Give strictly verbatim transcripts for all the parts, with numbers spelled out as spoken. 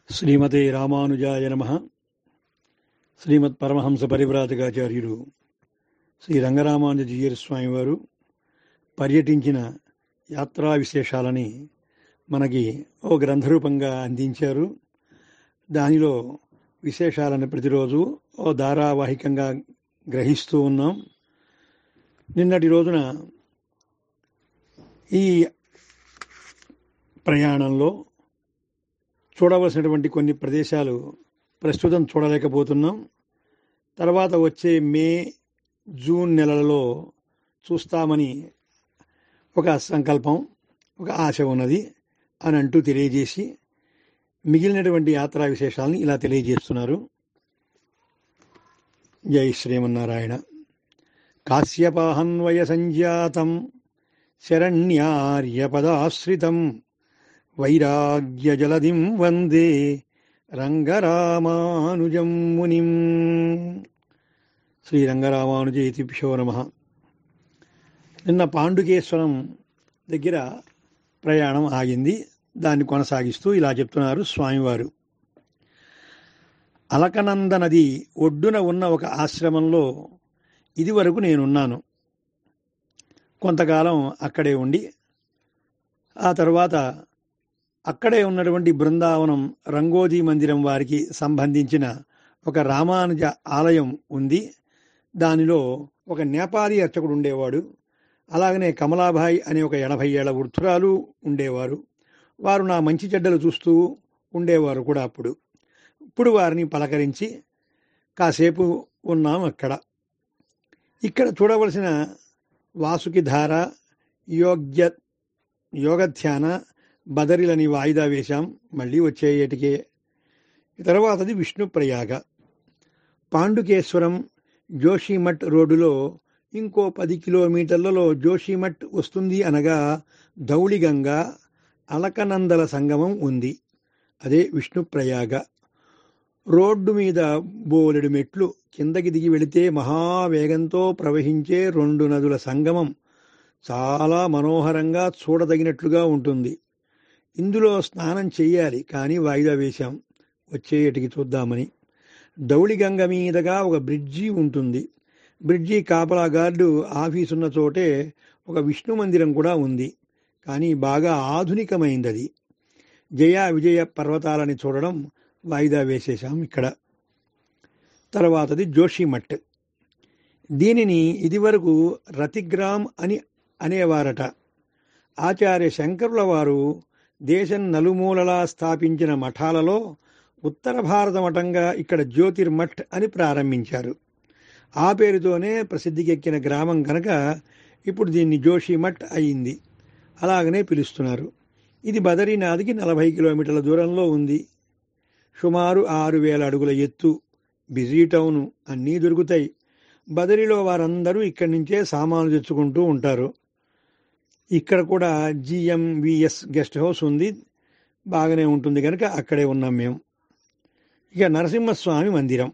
శ్రీమతే రామానుజాయ నమః. శ్రీమద్ పరమహంస పరివ్రాజకాచార్యులు శ్రీ రంగరామానుజీయర్ స్వామి వారు పర్యటించిన యాత్రా విశేషాలని మనకి ఓ గ్రంథరూపంగా అందించారు. దానిలో విశేషాలను ప్రతిరోజు ఓ ధారావాహికంగా గ్రహిస్తూ ఉన్నాం. నిన్నటి రోజున ఈ ప్రయాణంలో చూడవలసినటువంటి కొన్ని ప్రదేశాలు ప్రస్తుతం చూడలేకపోతున్నాం. తర్వాత వచ్చే మే జూన్ నెలలలో చూస్తామని ఒక సంకల్పం, ఒక ఆశ ఉన్నది అని అంటూ తెలియజేసి మిగిలినటువంటి యాత్రా విశేషాలని ఇలా తెలియజేస్తున్నారు. జై శ్రీమన్నారాయణ. కాశ్యపాహన్వయ సంజాతం శరణ్యార్యపదాశ్రితం వైరాగ్య జలధిం వందే రంగరామానుజం మునిం. శ్రీ రంగరామానుజేతిభ్యో నమః. నిన్న పాండుకేశ్వరం దగ్గర ప్రయాణం ఆగింది. దాన్ని కొనసాగిస్తూ ఇలా చెప్తున్నారు స్వామివారు. అలకనంద నది ఒడ్డున ఉన్న ఒక ఆశ్రమంలో ఇదివరకు నేనున్నాను. కొంతకాలం అక్కడే ఉండి ఆ తర్వాత అక్కడే ఉన్నటువంటి బృందావనం రంగోజీ మందిరం వారికి సంబంధించిన ఒక రామానుజ ఆలయం ఉంది. దానిలో ఒక నేపాలీ అర్చకుడు ఉండేవాడు. అలాగనే కమలాబాయి అనే ఒక ఎనభై ఏళ్ల వృద్ధురాలు ఉండేవారు. వారు నా మంచి చెడ్డలు చూస్తూ ఉండేవారు కూడా. అప్పుడు ఇప్పుడు వారిని పలకరించి కాసేపు ఉన్నాం అక్కడ. ఇక్కడ చూడవలసిన వాసుకి ధార, యోగ్య యోగధ్యాన, బదరిలని వాయిదా వేశాం. మళ్ళీ వచ్చే ఏటికే. తర్వాతది విష్ణుప్రయాగ. పాండుకేశ్వరం జోషిమఠ్ రోడ్డులో ఇంకో పది కిలోమీటర్లలో జోషిమఠ్ వస్తుంది. అనగా ధౌళిగంగ, అలకనందల సంగమం ఉంది. అదే విష్ణుప్రయాగ. రోడ్డు మీద బోలెడు మెట్లు. కిందకి దిగి వెళితే మహావేగంతో ప్రవహించే రెండు నదుల సంగమం చాలా మనోహరంగా చూడదగినట్లుగా ఉంటుంది. ఇందులో స్నానం చెయ్యాలి, కానీ వాయిదా వేశాం. వచ్చేటికి చూద్దామని. ధౌళిగంగ మీదుగా ఒక బ్రిడ్జి ఉంటుంది. బ్రిడ్జి కాపలా గార్డు ఆఫీసున్న చోటే ఒక విష్ణు మందిరం కూడా ఉంది, కానీ బాగా ఆధునికమైంది అది. జయ విజయ పర్వతాలని చూడడం వాయిదా వేసేశాం ఇక్కడ. తర్వాతది జోషిమఠ్. దీనిని ఇదివరకు రతిగ్రామ్ అని అనేవారట. ఆచార్య శంకరుల వారు దేశం నలుమూలలా స్థాపించిన మఠాలలో ఉత్తర భారత మఠంగా ఇక్కడ జ్యోతిర్మఠ్ అని ప్రారంభించారు. ఆ పేరుతోనే ప్రసిద్ధికెక్కిన గ్రామం కనుక ఇప్పుడు దీన్ని జోషిమఠ్ అయింది. అలాగనే పిలుస్తున్నారు. ఇది బదరీనాథ్కి నలభై కిలోమీటర్ల దూరంలో ఉంది. సుమారు ఆరు వేల అడుగుల ఎత్తు. బిజీ టౌను, అన్నీ దొరుకుతాయి. బదరిలో వారందరూ ఇక్కడి నుంచే సామాన్లు తెచ్చుకుంటూ ఉంటారు. ఇక్కడ కూడా జిఎంవిఎస్ గెస్ట్ హౌస్ ఉంది. బాగానే ఉంటుంది కనుక అక్కడే ఉన్నాం మేము. ఇక నరసింహస్వామి మందిరం.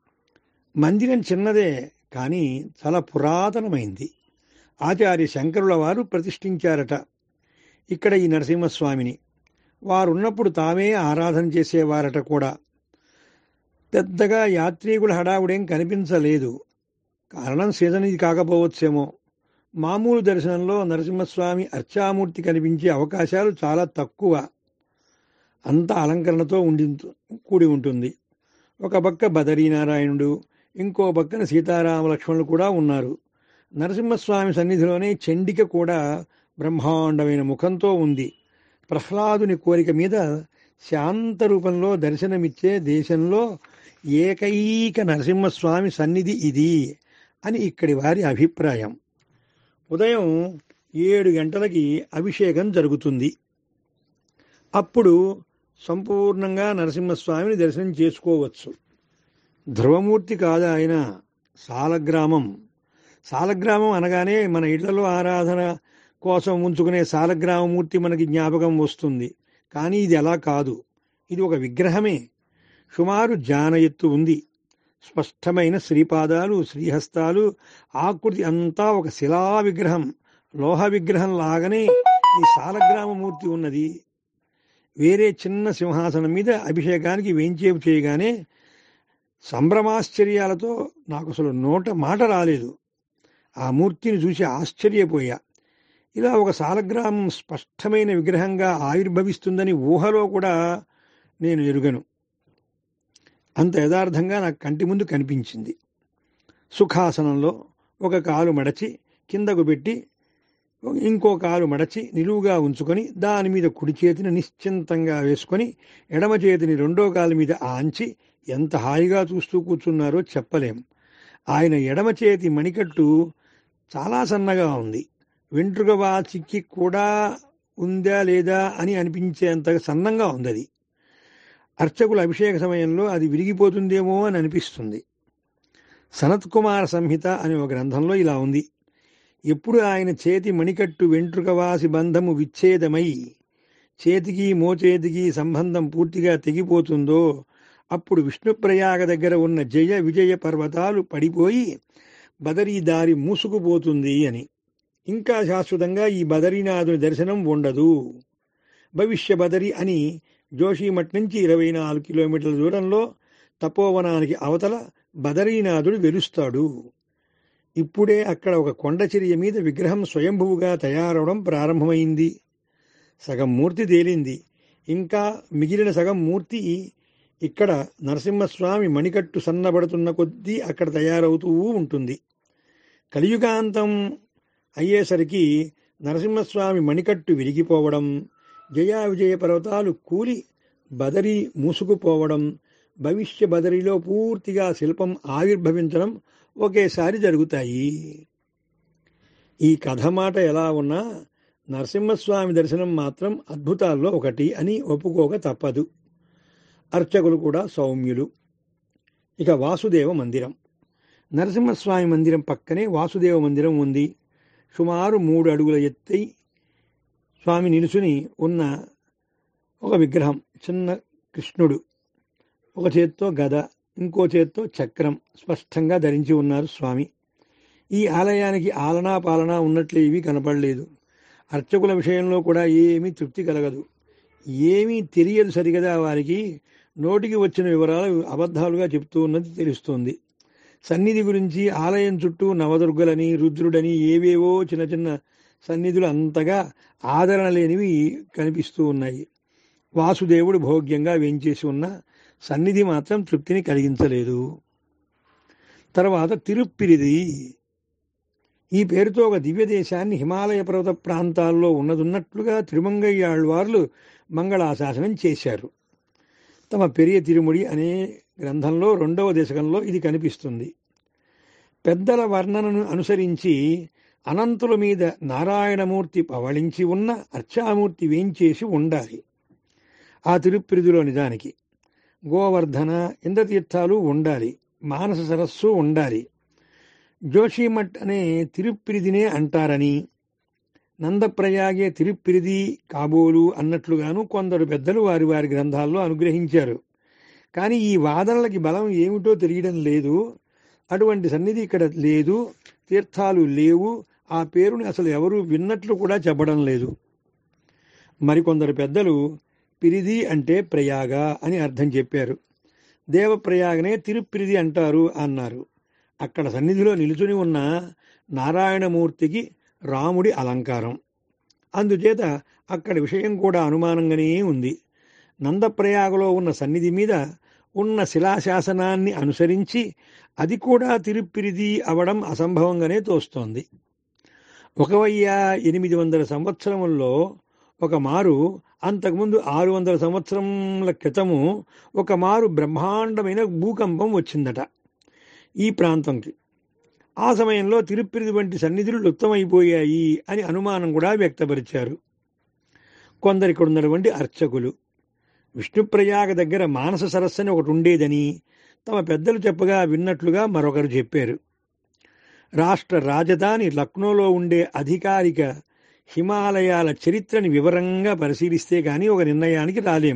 మందిరం చిన్నదే, కానీ చాలా పురాతనమైంది. ఆచార్య శంకరుల వారు ప్రతిష్ఠించారట ఇక్కడ ఈ నరసింహస్వామిని. వారున్నప్పుడు తామే ఆరాధన చేసేవారట కూడా. పెద్దగా యాత్రికుల హడావుడేం కనిపించలేదు. కారణం సీజన్ ఇది కాకపోవచ్చేమో. మామూలు దర్శనంలో నరసింహస్వామి అర్చామూర్తి కనిపించే అవకాశాలు చాలా తక్కువ. అంత అలంకరణతో ఉండి కూడి ఉంటుంది. ఒక పక్క బదరీనారాయణుడు, ఇంకో పక్కన సీతారామ లక్ష్మణులు కూడా ఉన్నారు. నరసింహస్వామి సన్నిధిలోనే చండిక కూడా బ్రహ్మాండమైన ముఖంతో ఉంది. ప్రహ్లాదుని కోరిక మీద శాంత రూపంలో దర్శనమిచ్చే దేశంలో ఏకైక నరసింహస్వామి సన్నిధి ఇది అని ఇక్కడి వారి అభిప్రాయం. ఉదయం ఏడు గంటలకి అభిషేకం జరుగుతుంది. అప్పుడు సంపూర్ణంగా నరసింహస్వామిని దర్శనం చేసుకోవచ్చు. ధ్రువమూర్తి కాదు ఆయన, సాలగ్రామం. సాలగ్రామం అనగానే మన ఇళ్లలో ఆరాధన కోసం ఉంచుకునే సాలగ్రామమూర్తి మనకి జ్ఞాపకం వస్తుంది. కానీ ఇది అలా కాదు. ఇది ఒక విగ్రహమే. సుమారు జాన ఎత్తు ఉంది. స్పష్టమైన శ్రీపాదాలు, శ్రీహస్తాలు, ఆకృతి అంతా ఒక శిలా విగ్రహం, లోహ విగ్రహం లాగానే ఈ సాలగ్రామమూర్తి ఉన్నది. వేరే చిన్న సింహాసనం మీద అభిషేకానికి వేంచేపు చేయగానే సంభ్రమాశ్చర్యాలతో నాకు అసలు నోట మాట రాలేదు. ఆ మూర్తిని చూసి ఆశ్చర్యపోయా. ఇలా ఒక సాలగ్రామం స్పష్టమైన విగ్రహంగా ఆవిర్భవిస్తుందని ఊహలో కూడా నేను ఎరుగను. అంత యథార్థంగా నాకు కంటి ముందు కనిపించింది. సుఖాసనంలో ఒక కాలు మడచి కిందకు పెట్టి ఇంకో కాలు మడచి నిలువుగా ఉంచుకొని దాని మీద కుడి చేతిని నిశ్చింతంగా వేసుకొని ఎడమ చేతిని రెండో కాలు మీద ఆంచి ఎంత హాయిగా చూస్తూ కూర్చున్నారో చెప్పలేం. ఆయన ఎడమ చేతి మణికట్టు చాలా సన్నగా ఉంది. వెంట్రుక వాచికి కూడా ఉందా లేదా అని అనిపించేంత సన్నంగా ఉంది అది. అర్చకుల అభిషేక సమయంలో అది విరిగిపోతుందేమో అని అనిపిస్తుంది. సనత్కుమార సంహిత అనే ఒక గ్రంథంలో ఇలా ఉంది: ఎప్పుడు ఆయన చేతి మణికట్టు వెంట్రుకవాసి బంధము విచ్ఛేదమై చేతికి మోచేతికి సంబంధం పూర్తిగా తెగిపోతుందో అప్పుడు విష్ణుప్రయాగ దగ్గర ఉన్న జయ విజయ పర్వతాలు పడిపోయి బదరీ దారి మూసుకుపోతుంది అని. ఇంకా శాశ్వతంగా ఈ బదరీనాథుని దర్శనం ఉండదు. భవిష్య బదరి అని జోషిమఠ్ నుంచి ఇరవై నాలుగు కిలోమీటర్ల దూరంలో తపోవనానికి అవతల బదరీనాథుడు వెలుస్తాడు. ఇప్పుడే అక్కడ ఒక కొండచర్య మీద విగ్రహం స్వయంభువుగా తయారవడం ప్రారంభమైంది. సగం మూర్తి తేలింది. ఇంకా మిగిలిన సగం మూర్తి ఇక్కడ నరసింహస్వామి మణికట్టు సన్నబడుతున్న కొద్దీ అక్కడ తయారవుతూ ఉంటుంది. కలియుగాంతం అయ్యేసరికి నరసింహస్వామి మణికట్టు విరిగిపోవడం, జయా విజయ పర్వతాలు కూలి బదరి మూసుకుపోవడం, భవిష్య బదరిలో పూర్తిగా శిల్పం ఆవిర్భవించడం ఒకేసారి జరుగుతాయి. ఈ కథ మాట ఎలా ఉన్నా నరసింహస్వామి దర్శనం మాత్రం అద్భుతాల్లో ఒకటి అని ఒప్పుకోక తప్పదు. అర్చకులు కూడా సౌమ్యులు. ఇక వాసుదేవ మందిరం. నరసింహస్వామి మందిరం పక్కనే వాసుదేవ మందిరం ఉంది. సుమారు మూడు అడుగుల ఎత్తై స్వామి నిలుచుని ఉన్న ఒక విగ్రహం, చిన్న కృష్ణుడు, ఒక చేత్తో గద, ఇంకో చేత్తో చక్రం స్పష్టంగా ధరించి ఉన్నారు స్వామి. ఈ ఆలయానికి ఆలనా పాలనా ఉన్నట్లే ఇవి కనపడలేదు. అర్చకుల విషయంలో కూడా ఏమీ తృప్తి కలగదు. ఏమీ తెలియదు సరిగదా వారికి. నోటికి వచ్చిన వివరాలు అబద్ధాలుగా చెప్తూ ఉన్నది తెలుస్తోంది. సన్నిధి గురించి ఆలయం చుట్టూ నవదుర్గలని, రుద్రుడని ఏవేవో చిన్న చిన్న సన్నిధులు అంతగా ఆదరణ లేనివి కనిపిస్తూ ఉన్నాయి. వాసుదేవుడు భోగ్యంగా వేంచేసి ఉన్న సన్నిధి మాత్రం తృప్తిని కలిగించలేదు. తర్వాత తిరుప్పిరిది. ఈ పేరుతో ఒక దివ్య దేశాన్ని హిమాలయ పర్వత ప్రాంతాల్లో ఉన్నదున్నట్లుగా తిరుమంగయ్యాళ్వార్లు మంగళాశాసనం చేశారు. తమ పెరియ తిరుముడి అనే గ్రంథంలో రెండవ దశకంలో ఇది కనిపిస్తుంది. పెద్దల వర్ణనను అనుసరించి అనంతుల మీద నారాయణమూర్తి పవళించి ఉన్న అర్చామూర్తి వేంచేసి ఉండాలి. ఆ తిరుప్పిరిదిలో నిజానికి గోవర్ధన, ఇంద్రతీర్థాలు ఉండాలి. మానస సరస్సు ఉండాలి. జోషిమఠ్ అనే తిరుప్పిరిదినే అంటారని, నందప్రయాగే తిరుప్పిరిది కాబోలు అన్నట్లుగాను కొందరు పెద్దలు వారి వారి గ్రంథాల్లో అనుగ్రహించారు. కానీ ఈ వాదనలకి బలం ఏమిటో తెలియడం లేదు. అటువంటి సన్నిధి ఇక్కడ లేదు, తీర్థాలు లేవు, ఆ పేరుని అసలు ఎవరు విన్నట్లు కూడా చెప్పడం లేదు. మరికొందరు పెద్దలు పిరిది అంటే ప్రయాగ అని అర్థం చెప్పారు. దేవప్రయాగనే తిరుప్పిరిది అంటారు అన్నారు. అక్కడ సన్నిధిలో నిలుచుని ఉన్న నారాయణమూర్తికి రాముడి అలంకారం. అందుచేత అక్కడి విషయం కూడా అనుమానంగానే ఉంది. నందప్రయాగలో ఉన్న సన్నిధి మీద ఉన్న శిలాశాసనాన్ని అనుసరించి అది కూడా తిరుప్పిరిది అవడం అసంభవంగానే తోస్తోంది. ఒక వెయ్యి ఎనిమిది వందల సంవత్సరముల్లో ఒక మారు, అంతకుముందు ఆరు వందల సంవత్సరముల క్రితము ఒక మారు బ్రహ్మాండమైన భూకంపం వచ్చిందట ఈ ప్రాంతంకి. ఆ సమయంలో తిరుప్పిరిది వంటి సన్నిధులు లుప్తమైపోయాయి అని అనుమానం కూడా వ్యక్తపరిచారు కొందరికి ఉన్నటువంటి అర్చకులు. విష్ణుప్రయాగ దగ్గర మానస సరస్సు అని ఒకటి ఉండేదని తమ పెద్దలు చెప్పగా విన్నట్లుగా మరొకరు చెప్పారు. రాష్ట్ర రాజధాని లక్నోలో ఉండే అధికారిక హిమాలయాల చరిత్రని వివరంగా పరిశీలిస్తే కానీ ఒక నిర్ణయానికి రాలేం.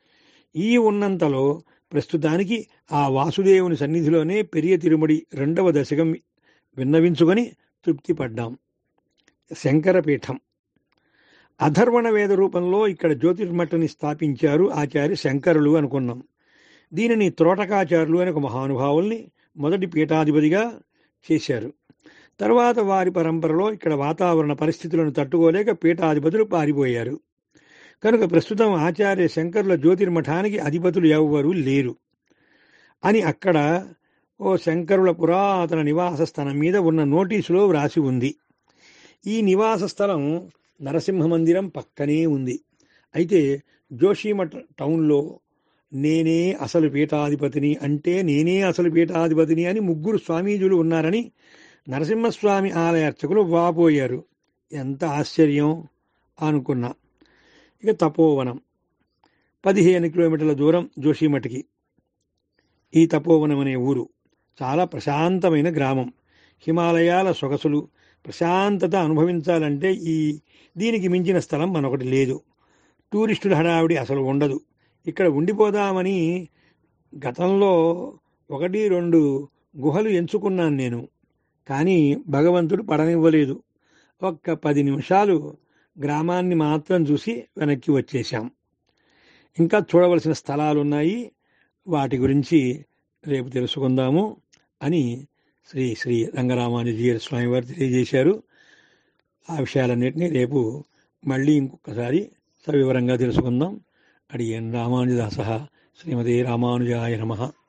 ఈ ఉన్నంతలో ప్రస్తుతానికి ఆ వాసుదేవుని సన్నిధిలోనే పెరియ తిరుమడి రెండవ దశకం విన్నవించుకొని తృప్తి పడ్డాం. శంకరపీఠం. అధర్వణ వేద రూపంలో ఇక్కడ జ్యోతిర్మఠని స్థాపించారు ఆచార్య శంకరులు అనుకున్నాం. దీనిని త్రోటకాచార్యులు అనే ఒక మహానుభావుల్ని మొదటి పీఠాధిపతిగా చేశారు. తర్వాత వారి పరంపరలో ఇక్కడ వాతావరణ పరిస్థితులను తట్టుకోలేక పీఠాధిపతులు పారిపోయారు. కనుక ప్రస్తుతం ఆచార్య శంకరుల జ్యోతిర్మఠానికి అధిపతులు ఎవ్వరూ లేరు అని అక్కడ ఓ శంకరుల పురాతన నివాస స్థలం మీద ఉన్న నోటీసులో వ్రాసి ఉంది. ఈ నివాస స్థలం నరసింహ మందిరం పక్కనే ఉంది. అయితే జోషిమఠ్ టౌన్లో నేనే అసలు పీఠాధిపతిని అంటే నేనే అసలు పీఠాధిపతిని అని ముగ్గురు స్వామీజులు ఉన్నారని నరసింహస్వామి ఆలయ అర్చకులు వాపోయారు. ఎంత ఆశ్చర్యం అనుకున్నా. ఇక తపోవనం పదిహేను కిలోమీటర్ల దూరం జోషిమఠ్కి. ఈ తపోవనం అనే ఊరు చాలా ప్రశాంతమైన గ్రామం. హిమాలయాల సొగసులు, ప్రశాంతత అనుభవించాలంటే ఈ దీనికి మించిన స్థలం మనొకటి లేదు. టూరిస్టుల హడావిడి అసలు ఉండదు. ఇక్కడ ఉండిపోదామని గతంలో ఒకటి రెండు గుహలు ఎంచుకున్నాను నేను. కానీ భగవంతుడు పడనివ్వలేదు. ఒక్క పది నిమిషాలు గ్రామాన్ని మాత్రం చూసి వెనక్కి వచ్చేశాం. ఇంకా చూడవలసిన స్థలాలున్నాయి. వాటి గురించి రేపు తెలుసుకుందాము అని శ్రీ శ్రీ రంగరామానుజీయ స్వామి వారు తెలియజేశారు. ఆ విషయాలన్నింటినీ రేపు మళ్ళీ ఇంకొకసారి సవివరంగా తెలుసుకుందాం. అడియన్ రామానుజదాస శ్రీమతే రామానుజాయ నమః.